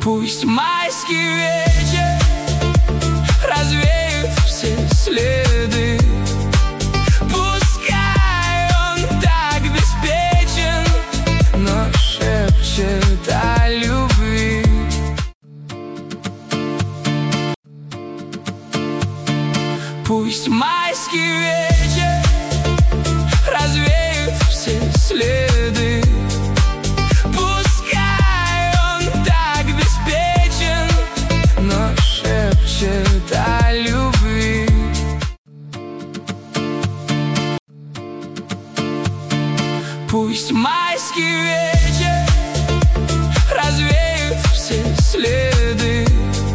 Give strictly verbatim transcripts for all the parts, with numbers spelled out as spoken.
Пусть майский вечер развеет все следы. Пускай он так беспечен, но шепчет о любви. Пусть майский вечер развеет все следы. Пускай он так беспечен, но шепчет о любви. Пусть майский вечер развеет все следы.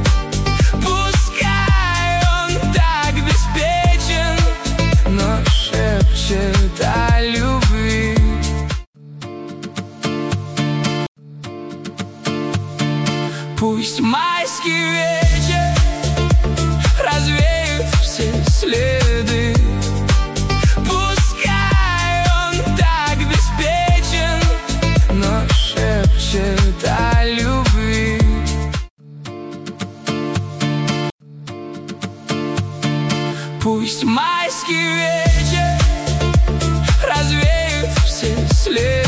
Пускай он так беспечен, но шепчет о любви. Пусть майский вечер развеет все следы. Пускай он так беспечен, но шепчет о любви. Пусть майский вечер развеет все следы.